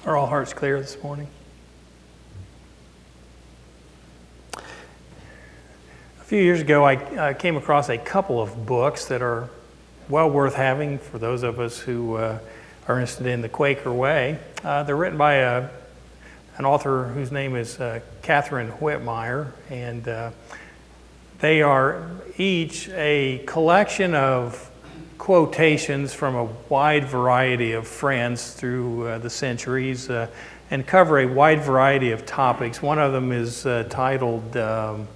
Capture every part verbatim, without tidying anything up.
Are all hearts clear this morning? A few years ago, I uh, came across a couple of books that are well worth having for those of us who uh, are interested in the Quaker way. Uh, they're written by a, an author whose name is uh, Catherine Whitmire, and uh, they are each a collection of quotations from a wide variety of friends through uh, the centuries uh, and cover a wide variety of topics. One of them is uh, titled um,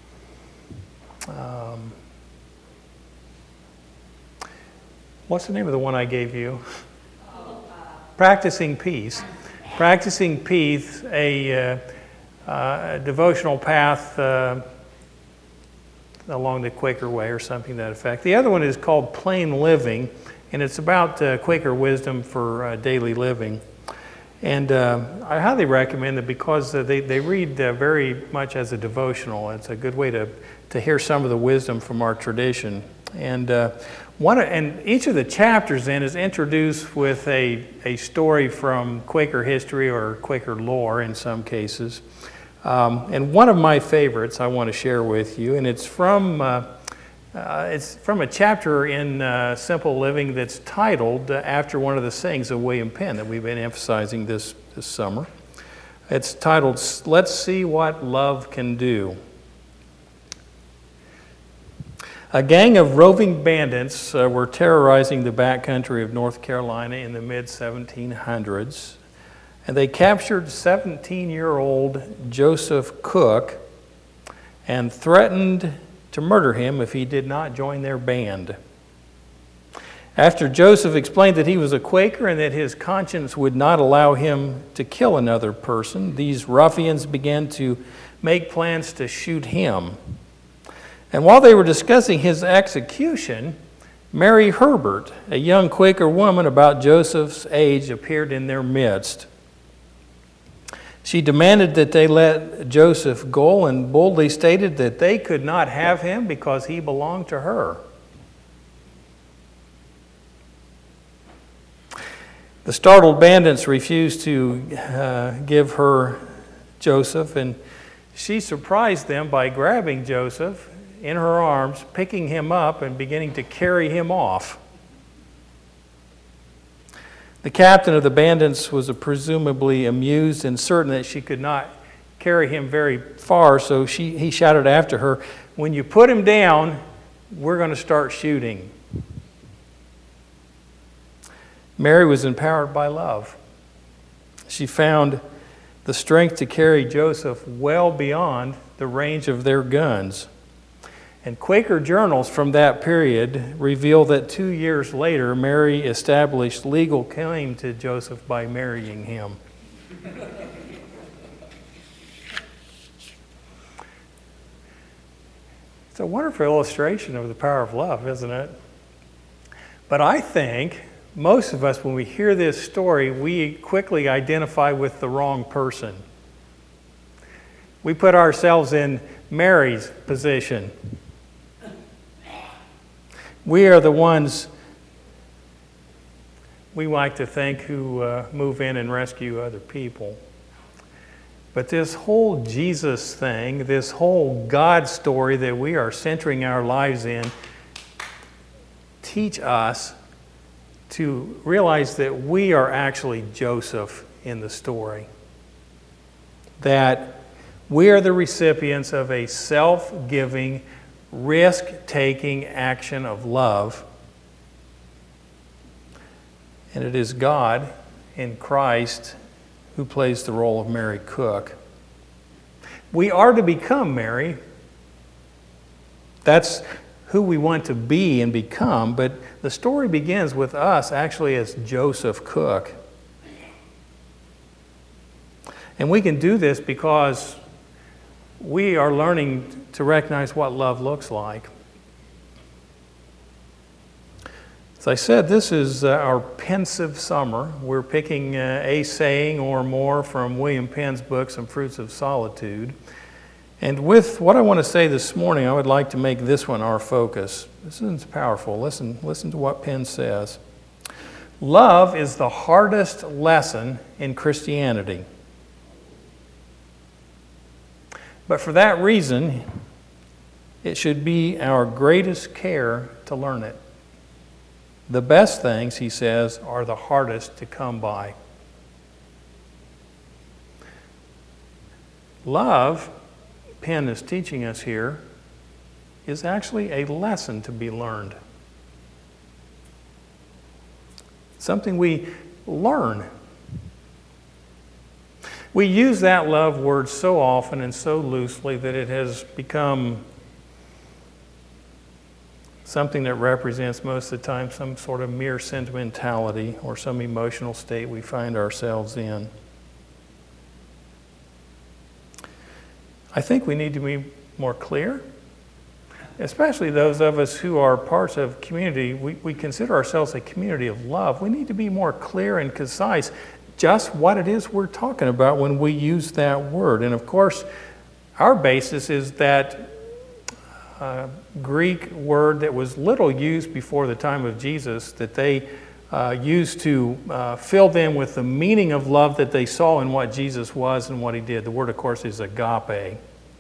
um, what's the name of the one I gave you? Practicing Peace. Practicing Peace, a, uh, uh, a devotional path uh, along the Quaker way or something to that effect. The other one is called Plain Living, and it's about uh, Quaker wisdom for uh, daily living. And uh, I highly recommend it because uh, they, they read uh, very much as a devotional. It's a good way to, to hear some of the wisdom from our tradition. And uh, one and each of the chapters then is introduced with a, a story from Quaker history or Quaker lore in some cases. Um, and one of my favorites I want to share with you, and it's from uh, uh, it's from a chapter in uh, Simple Living that's titled uh, after one of the sayings of William Penn that we've been emphasizing this, this summer. It's titled, "Let's See What Love Can Do." A gang of roving bandits uh, were terrorizing the backcountry of North Carolina in the mid seventeen hundreds. And they captured seventeen-year-old Joseph Cook and threatened to murder him if he did not join their band. After Joseph explained that he was a Quaker and that his conscience would not allow him to kill another person, these ruffians began to make plans to shoot him. And while they were discussing his execution, Mary Herbert, a young Quaker woman about Joseph's age, appeared in their midst. She demanded that they let Joseph go and boldly stated that they could not have him because he belonged to her. The startled bandits refused to uh, give her Joseph, and she surprised them by grabbing Joseph in her arms, picking him up, and beginning to carry him off. The captain of the bandits was presumably amused and certain that she could not carry him very far, so she, he shouted after her, "When you put him down, we're going to start shooting." Mary was empowered by love. She found the strength to carry Joseph well beyond the range of their guns. And Quaker journals from that period reveal that two years later, Mary established legal claim to Joseph by marrying him. It's a wonderful illustration of the power of love, isn't it? But I think most of us, when we hear this story, we quickly identify with the wrong person. We put ourselves in Mary's position. We are the ones, we like to think, who uh, move in and rescue other people. But this whole Jesus thing, this whole God story that we are centering our lives in, teach us to realize that we are actually Joseph in the story. That we are the recipients of a self-giving, risk-taking action of love. And it is God in Christ who plays the role of Mary Cook. We are to become Mary. That's who we want to be and become, but the story begins with us actually as Joseph Cook. And we can do this because we are learning to recognize what love looks like. As I said, this is uh, our pensive summer. We're picking uh, a saying or more from William Penn's book, Some Fruits of Solitude. And with what I want to say this morning, I would like to make this one our focus. This is powerful. Listen, listen to what Penn says. Love is the hardest lesson in Christianity. But for that reason, it should be our greatest care to learn it. The best things, he says, are the hardest to come by. Love, Penn is teaching us here, is actually a lesson to be learned. Something we learn. We use that love word so often and so loosely that it has become something that represents most of the time some sort of mere sentimentality or some emotional state we find ourselves in. I think we need to be more clear, especially those of us who are parts of community. We, we consider ourselves a community of love. We need to be more clear and concise just what it is we're talking about when we use that word. And of course, our basis is that uh, Greek word that was little used before the time of Jesus, that they uh, used to uh, fill them with the meaning of love that they saw in what Jesus was and what he did. The word, of course, is agape.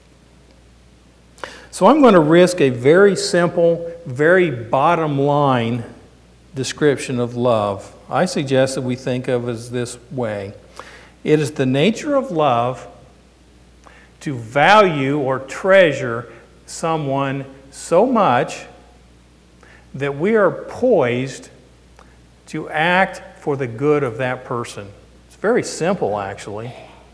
So I'm going to risk a very simple, very bottom line description of love. I suggest that we think of it as this way. It is the nature of love to value or treasure someone so much that we are poised to act for the good of that person. It's very simple, actually.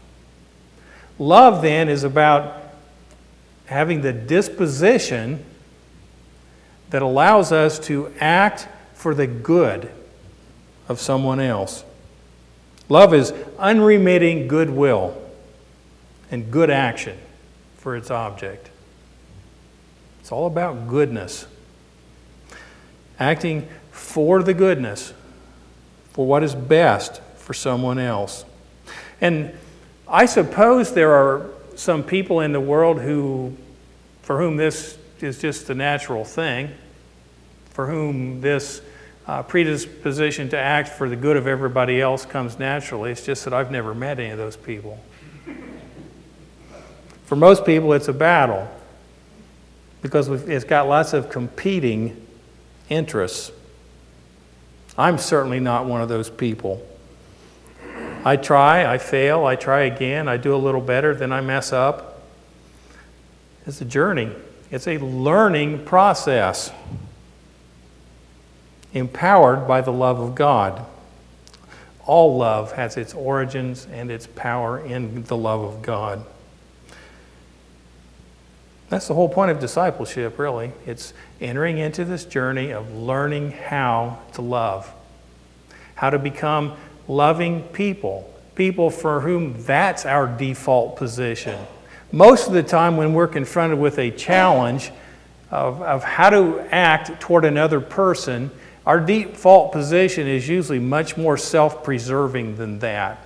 Love, then, is about having the disposition that allows us to act for the good of someone else. Love is unremitting goodwill and good action for its object. It's all about goodness. Acting for the goodness, for what is best for someone else. And I suppose there are some people in the world who, for whom this is just the natural thing, for whom this uh, predisposition to act for the good of everybody else comes naturally. It's just that I've never met any of those people. For most people, it's a battle because it's got lots of competing interests. I'm certainly not one of those people. I try, I fail, I try again, I do a little better, then I mess up. It's a journey. It's a learning process, empowered by the love of God. All love has its origins and its power in the love of God. That's the whole point of discipleship, really. It's entering into this journey of learning how to love, how to become loving people, people for whom that's our default position. Most of the time when we're confronted with a challenge of, of how to act toward another person, our default position is usually much more self-preserving than that.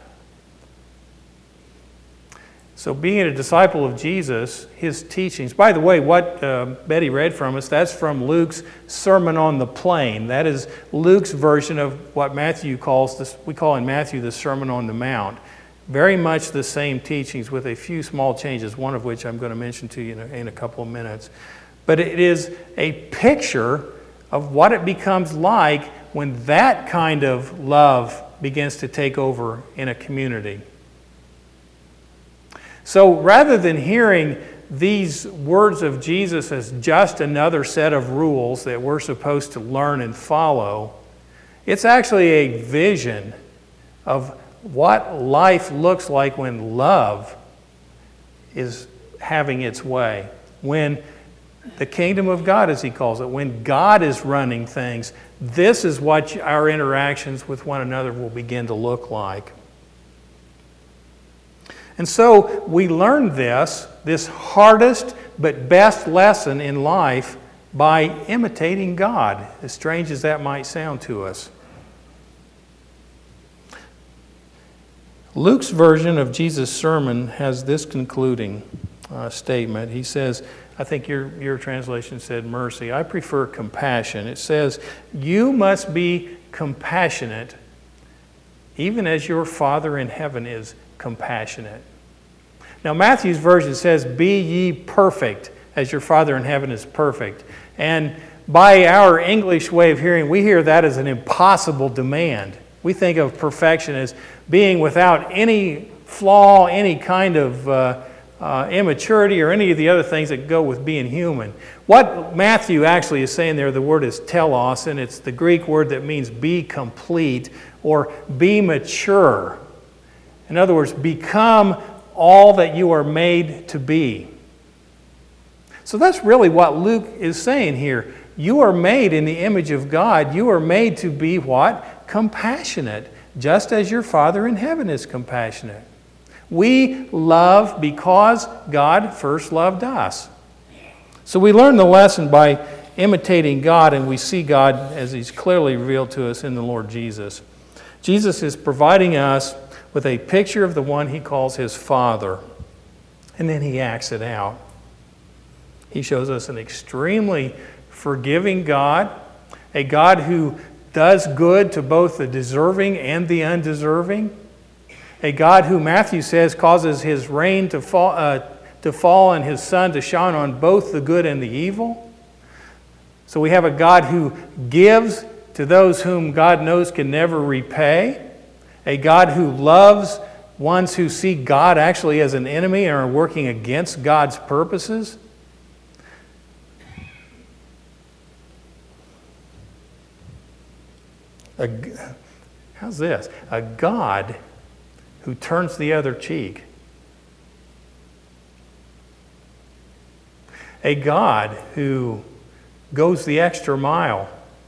So being a disciple of Jesus, his teachings, by the way, what uh, Betty read from us, that's from Luke's Sermon on the Plain. That is Luke's version of what Matthew calls, this, we call in Matthew the Sermon on the Mount. Very much the same teachings with a few small changes, one of which I'm going to mention to you in a, in a couple of minutes. But it is a picture of what it becomes like when that kind of love begins to take over in a community. So rather than hearing these words of Jesus as just another set of rules that we're supposed to learn and follow, it's actually a vision of what life looks like when love is having its way. When the kingdom of God, as he calls it, when God is running things, this is what our interactions with one another will begin to look like. And so we learn this, this hardest but best lesson in life by imitating God, as strange as that might sound to us. Luke's version of Jesus' sermon has this concluding uh, statement. He says, I think your, your translation said mercy. I prefer compassion. It says, you must be compassionate, even as your Father in heaven is compassionate. Now, Matthew's version says, be ye perfect, as your Father in heaven is perfect. And by our English way of hearing, we hear that as an impossible demand. We think of perfection as being without any flaw, any kind of uh, uh, immaturity, or any of the other things that go with being human. What Matthew actually is saying there, the word is telos, and it's the Greek word that means be complete or be mature. In other words, become all that you are made to be. So that's really what Luke is saying here. You are made in the image of God. You are made to be what? Compassionate, just as your Father in heaven is compassionate. We love because God first loved us. So we learn the lesson by imitating God, and we see God as He's clearly revealed to us in the Lord Jesus. Jesus is providing us with a picture of the one He calls His Father, and then He acts it out. He shows us an extremely forgiving God, a God who does good to both the deserving and the undeserving, a God who Matthew says causes His rain to fall, uh, to fall and His sun to shine on both the good and the evil. So we have a God who gives to those whom God knows can never repay, a God who loves ones who see God actually as an enemy and are working against God's purposes. A, how's this? A God who turns the other cheek. A God who goes the extra mile.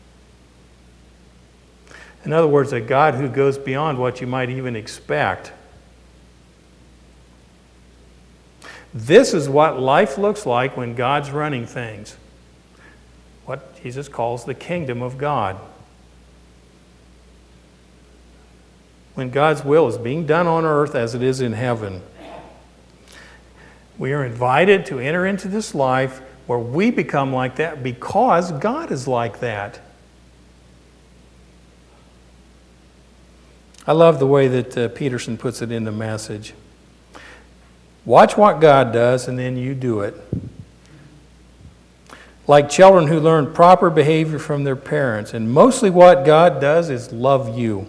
In other words, a God who goes beyond what you might even expect. This is what life looks like when God's running things. What Jesus calls the kingdom of God. When God's will is being done on earth as it is in heaven. We are invited to enter into this life where we become like that because God is like that. I love the way that uh, Peterson puts it in the message. Watch what God does and then you do it. Like children who learn proper behavior from their parents. And mostly what God does is love you.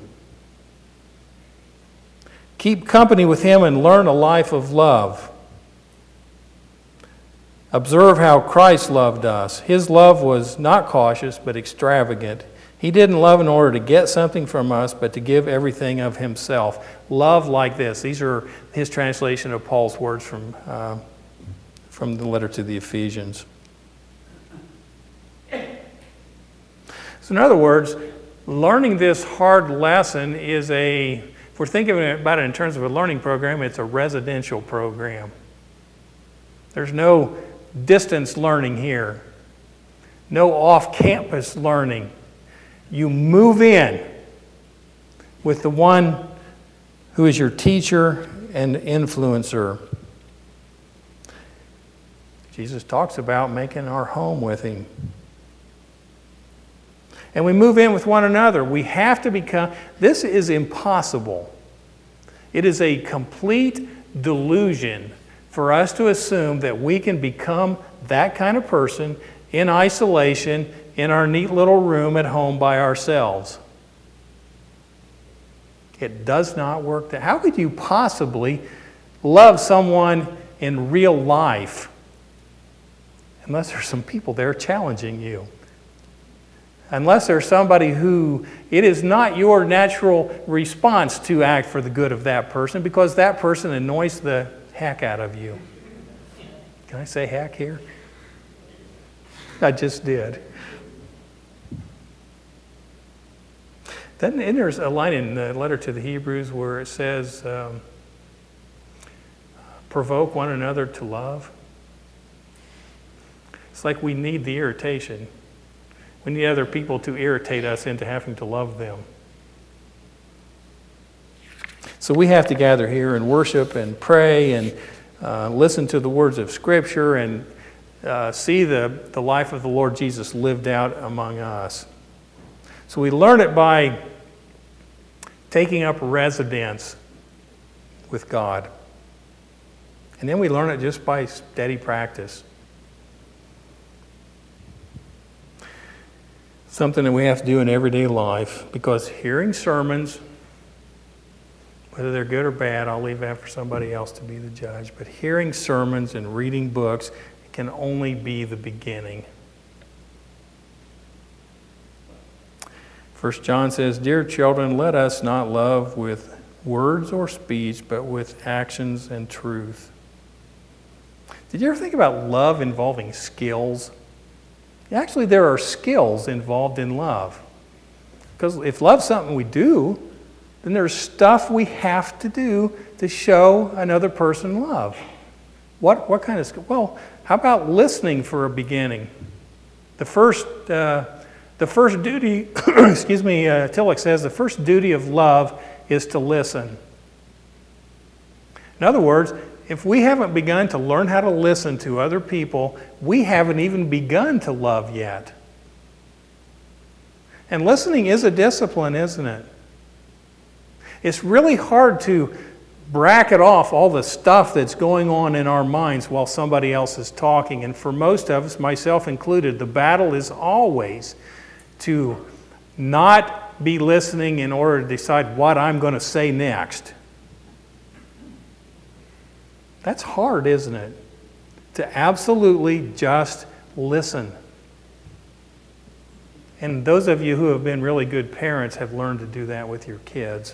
Keep company with Him and learn a life of love. Observe how Christ loved us. His love was not cautious but extravagant. He didn't love in order to get something from us, but to give everything of Himself. Love like this. These are his translation of Paul's words from, uh, from the letter to the Ephesians. So in other words, learning this hard lesson is a, if we're thinking about it in terms of a learning program, it's a residential program. There's no distance learning here. No off-campus learning. You move in with the one who is your teacher and influencer. Jesus talks about making our home with Him. And we move in with one another. We have to become, this is impossible. It is a complete delusion for us to assume that we can become that kind of person in isolation in our neat little room at home by ourselves. It does not work that. How could you possibly love someone in real life unless there's some people there challenging you? Unless there's somebody who it is not your natural response to act for the good of that person because that person annoys the heck out of you. Can I say heck here? I just did. Then and there's a line in the letter to the Hebrews where it says, um, provoke one another to love. It's like we need the irritation. We need other people to irritate us into having to love them. So we have to gather here and worship and pray and uh, listen to the words of Scripture and uh, see the, the life of the Lord Jesus lived out among us. So we learn it by taking up residence with God. And then we learn it just by steady practice. Something that we have to do in everyday life, because hearing sermons, whether they're good or bad, I'll leave that for somebody else to be the judge. But hearing sermons and reading books can only be the beginning. First John says, "Dear children, let us not love with words or speech, but with actions and truth." Did you ever think about love involving skills? Actually, there are skills involved in love. Because if love's something we do, then there's stuff we have to do to show another person love. What, what kind of skill? Well, how about listening for a beginning? The first... Uh, The first duty, excuse me, uh, Tillich says, the first duty of love is to listen. In other words, if we haven't begun to learn how to listen to other people, we haven't even begun to love yet. And listening is a discipline, isn't it? It's really hard to bracket off all the stuff that's going on in our minds while somebody else is talking. And for most of us, myself included, the battle is always to not be listening in order to decide what I'm going to say next. That's hard, isn't it? To absolutely just listen. And those of you who have been really good parents have learned to do that with your kids.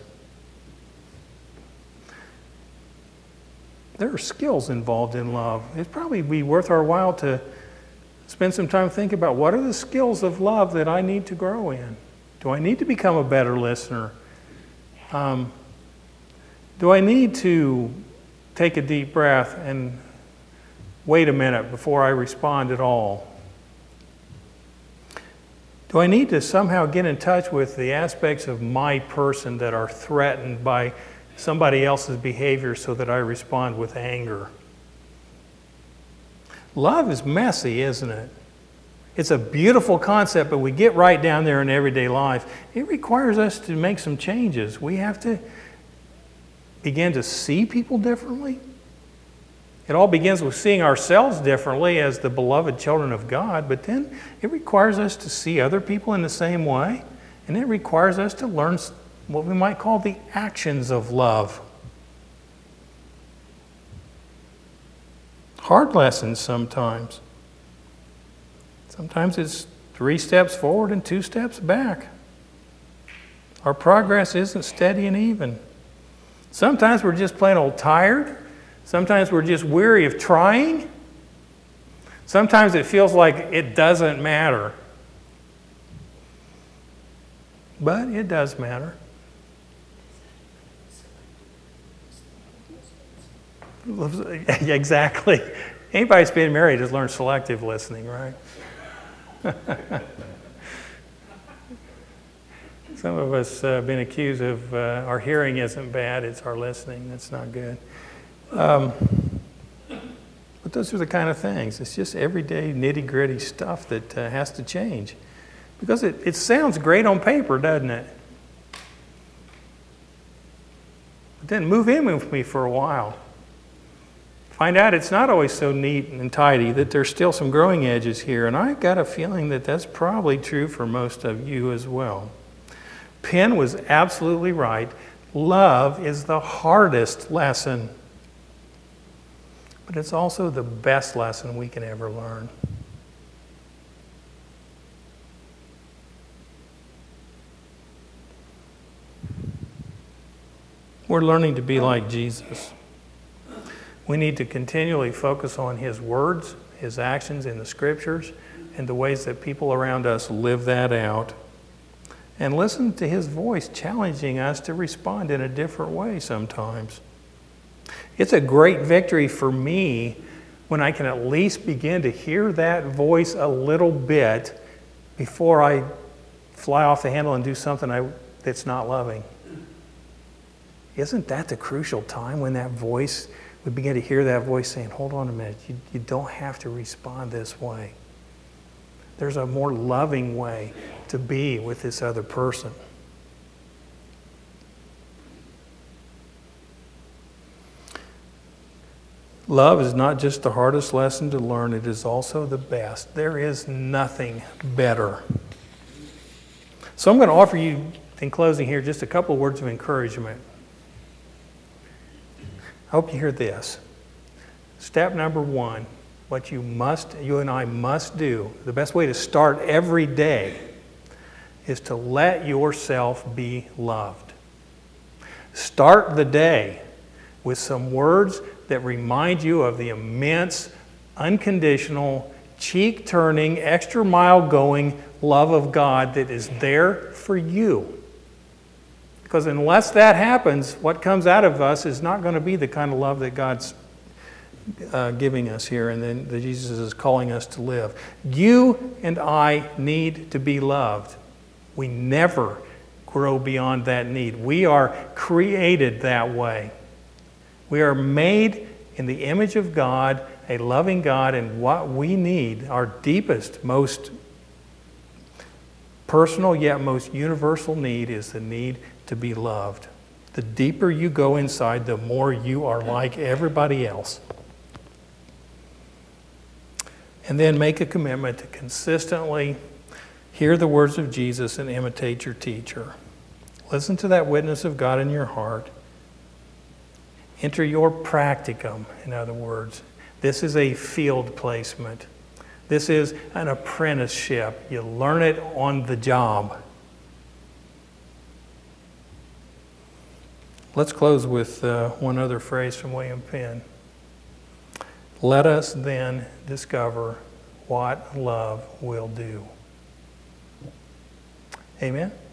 There are skills involved in love. It'd probably be worth our while to spend some time thinking about what are the skills of love that I need to grow in. Do I need to become a better listener? Um, do I need to take a deep breath and wait a minute before I respond at all? Do I need to somehow get in touch with the aspects of my person that are threatened by somebody else's behavior so that I respond with anger? Love is messy, isn't it? It's a beautiful concept, but we get right down there in everyday life. It requires us to make some changes. We have to begin to see people differently. It all begins with seeing ourselves differently as the beloved children of God, but then it requires us to see other people in the same way, and it requires us to learn what we might call the actions of love. Hard lessons sometimes. Sometimes it's three steps forward and two steps back. Our progress isn't steady and even. Sometimes we're just plain old tired. Sometimes we're just weary of trying. Sometimes it feels like it doesn't matter. But it does matter. Exactly. Anybody who's been married has learned selective listening, right? Some of us have uh, been accused of uh, our hearing isn't bad, it's our listening that's not good. Um, but those are the kind of things. It's just everyday nitty-gritty stuff that uh, has to change. Because it, it sounds great on paper, doesn't it? But then move in with me for a while. Find out it's not always so neat and tidy, that there's still some growing edges here. And I've got a feeling that that's probably true for most of you as well. Penn was absolutely right. Love is the hardest lesson. But it's also the best lesson we can ever learn. We're learning to be like Jesus. We need to continually focus on His words, His actions in the Scriptures, and the ways that people around us live that out. And listen to His voice challenging us to respond in a different way sometimes. It's a great victory for me when I can at least begin to hear that voice a little bit before I fly off the handle and do something I, that's not loving. Isn't that the crucial time when that voice, we begin to hear that voice saying, hold on a minute, you, you don't have to respond this way. There's a more loving way. to be with this other person. Love is not just the hardest lesson to learn, it is also the best. There is nothing better. So I'm going to offer you, in closing here, just a couple of words of encouragement. I hope you hear this. Step number one, what you must, you and I must do, the best way to start every day is to let yourself be loved. Start the day with some words that remind you of the immense, unconditional, cheek-turning, extra-mile-going love of God that is there for you. Because unless that happens, what comes out of us is not going to be the kind of love that God's uh, giving us here and then that Jesus is calling us to live. You and I need to be loved. We never grow beyond that need. We are created that way. We are made in the image of God, a loving God, and what we need, our deepest, most personal yet most universal need, is the need to be loved. The deeper you go inside, the more you are like everybody else. And then make a commitment to consistently hear the words of Jesus and imitate your teacher. Listen to that witness of God in your heart. Enter your practicum, in other words. This is a field placement. This is an apprenticeship. You learn it on the job. Let's close with uh, one other phrase from William Penn. Let us then discover what love will do. Amen?